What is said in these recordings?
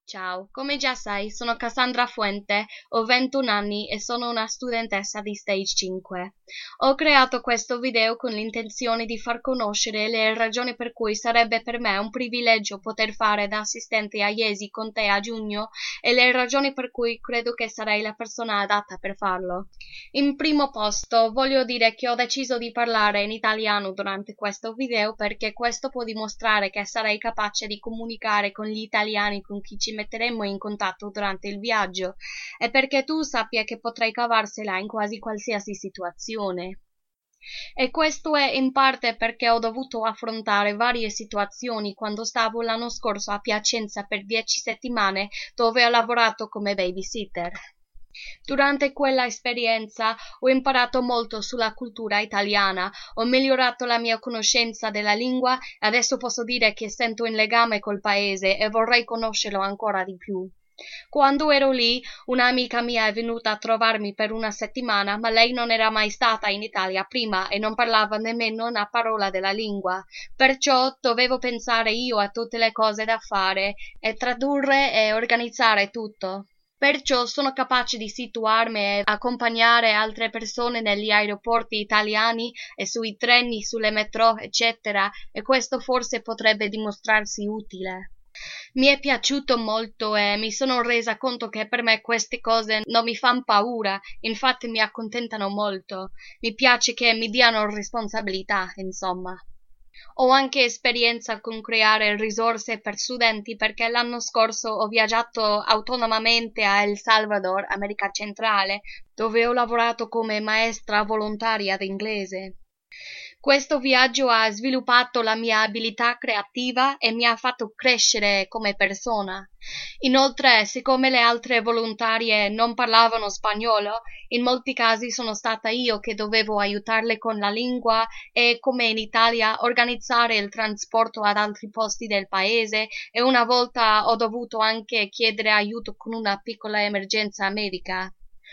Ciao, come già sai, sono Cassandra Fuente, ho 21 anni e sono una studentessa di Stage 5. Ho creato questo video con l'intenzione di far conoscere le ragioni per cui sarebbe per me un privilegio poter fare da assistente a IESI con te a giugno e le ragioni per cui credo che sarei la persona adatta per farlo. In primo posto, voglio dire che ho deciso di parlare in italiano durante questo video perché questo può dimostrare che sarei capace di comunicare con gli italiani con chi ci metteremo in contatto durante il viaggio e perché tu sappia che potrei cavarsela in quasi qualsiasi situazione. E questo è in parte perché ho dovuto affrontare varie situazioni quando stavo l'anno scorso a Piacenza per 10 settimane dove ho lavorato come babysitter. Durante quella esperienza ho imparato molto sulla cultura italiana, ho migliorato la mia conoscenza della lingua e adesso posso dire che sento un legame col paese e vorrei conoscerlo ancora di più. Quando ero lì, un'amica mia è venuta a trovarmi per una settimana, ma lei non era mai stata in Italia prima e non parlava nemmeno una parola della lingua. Perciò dovevo pensare io a tutte le cose da fare e tradurre e organizzare tutto. Perciò sono capace di situarmi e accompagnare altre persone negli aeroporti italiani e sui treni, sulle metro, eccetera, e questo forse potrebbe dimostrarsi utile. Mi è piaciuto molto e mi sono resa conto che per me queste cose non mi fanno paura, infatti mi accontentano molto. Mi piace che mi diano responsabilità, insomma. Ho anche esperienza con creare risorse per studenti perché l'anno scorso ho viaggiato autonomamente a El Salvador, America Centrale, dove ho lavorato come maestra volontaria d'inglese. Questo viaggio ha sviluppato la mia abilità creativa e mi ha fatto crescere come persona. Inoltre, siccome le altre volontarie non parlavano spagnolo, in molti casi sono stata io che dovevo aiutarle con la lingua e, come in Italia, organizzare il trasporto ad altri posti del paese e una volta ho dovuto anche chiedere aiuto con una piccola emergenza medica.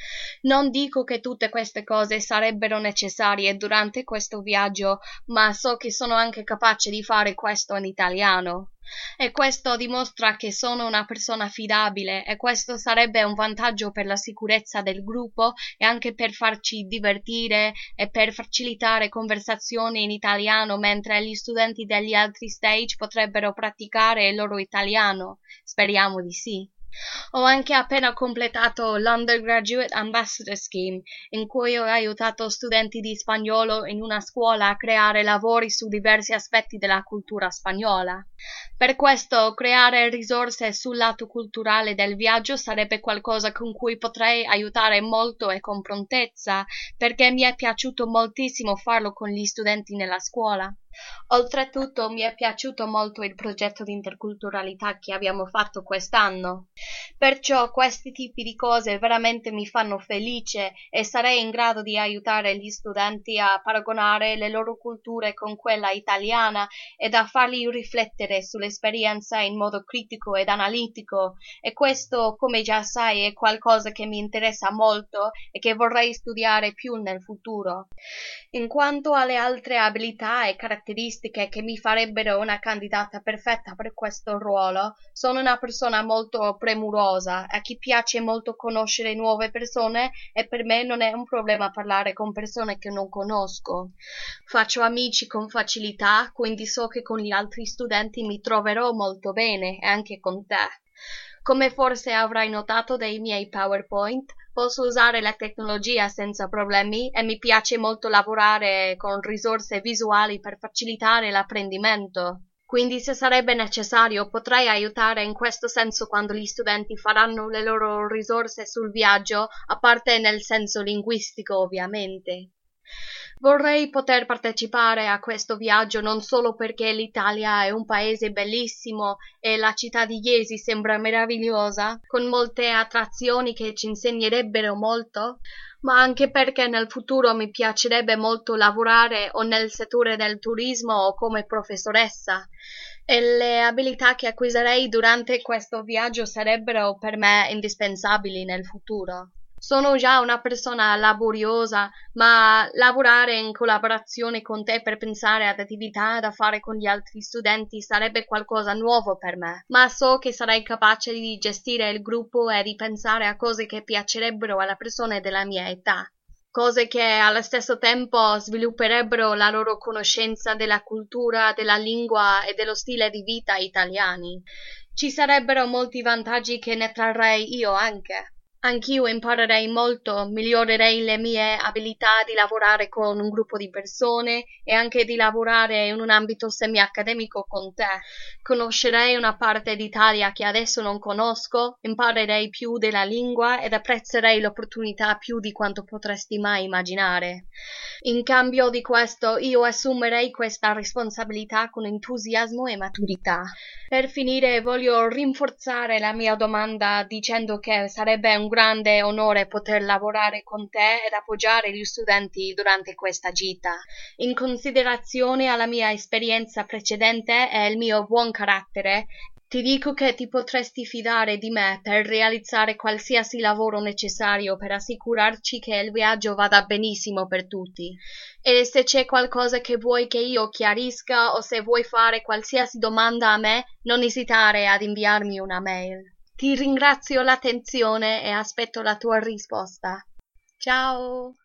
Non dico che tutte queste cose sarebbero necessarie durante questo viaggio, ma so che sono anche capace di fare questo in italiano. E questo dimostra che sono una persona affidabile e questo sarebbe un vantaggio per la sicurezza del gruppo e anche per farci divertire e per facilitare conversazioni in italiano mentre gli studenti degli altri stage potrebbero praticare il loro italiano. Speriamo di sì. Ho anche appena completato l'Undergraduate Ambassador Scheme, in cui ho aiutato studenti di spagnolo in una scuola a creare lavori su diversi aspetti della cultura spagnola. Per questo, creare risorse sul lato culturale del viaggio sarebbe qualcosa con cui potrei aiutare molto e con prontezza, perché mi è piaciuto moltissimo farlo con gli studenti nella scuola. Oltretutto mi è piaciuto molto il progetto di interculturalità che abbiamo fatto quest'anno. Perciò questi tipi di cose veramente mi fanno felice e sarei in grado di aiutare gli studenti a paragonare le loro culture con quella italiana ed a farli riflettere sull'esperienza in modo critico ed analitico e questo, come già sai, è qualcosa che mi interessa molto e che vorrei studiare più nel futuro. In quanto alle altre abilità e caratteristiche che mi farebbero una candidata perfetta per questo ruolo, sono una persona molto premurosa, a chi piace molto conoscere nuove persone e per me non è un problema parlare con persone che non conosco. Faccio amici con facilità, quindi so che con gli altri studenti mi troverò molto bene e anche con te. Come forse avrai notato dai miei PowerPoint, posso usare la tecnologia senza problemi e mi piace molto lavorare con risorse visuali per facilitare l'apprendimento. Quindi se sarebbe necessario potrei aiutare in questo senso quando gli studenti faranno le loro risorse sul viaggio, a parte nel senso linguistico ovviamente. Vorrei poter partecipare a questo viaggio non solo perché l'Italia è un paese bellissimo e la città di Iesi sembra meravigliosa, con molte attrazioni che ci insegnerebbero molto, ma anche perché nel futuro mi piacerebbe molto lavorare o nel settore del turismo o come professoressa e le abilità che acquisirei durante questo viaggio sarebbero per me indispensabili nel futuro. Sono già una persona laboriosa, ma lavorare in collaborazione con te per pensare ad attività da fare con gli altri studenti sarebbe qualcosa nuovo per me. Ma so che sarai capace di gestire il gruppo e di pensare a cose che piacerebbero alle persone della mia età. Cose che allo stesso tempo svilupperebbero la loro conoscenza della cultura, della lingua e dello stile di vita italiani. Ci sarebbero molti vantaggi che ne trarrei io anche. Anch'io imparerei molto, migliorerei le mie abilità di lavorare con un gruppo di persone e anche di lavorare in un ambito semi-accademico con te. Conoscerei una parte d'Italia che adesso non conosco, imparerei più della lingua ed apprezzerei l'opportunità più di quanto potresti mai immaginare. In cambio di questo, io assumerei questa responsabilità con entusiasmo e maturità. Per finire, voglio rinforzare la mia domanda dicendo che sarebbe un grande onore poter lavorare con te ed appoggiare gli studenti durante questa gita. In considerazione alla mia esperienza precedente e il mio buon carattere, ti dico che ti potresti fidare di me per realizzare qualsiasi lavoro necessario per assicurarci che il viaggio vada benissimo per tutti. E se c'è qualcosa che vuoi che io chiarisca o se vuoi fare qualsiasi domanda a me, non esitare ad inviarmi una mail. Ti ringrazio l'attenzione e aspetto la tua risposta. Ciao!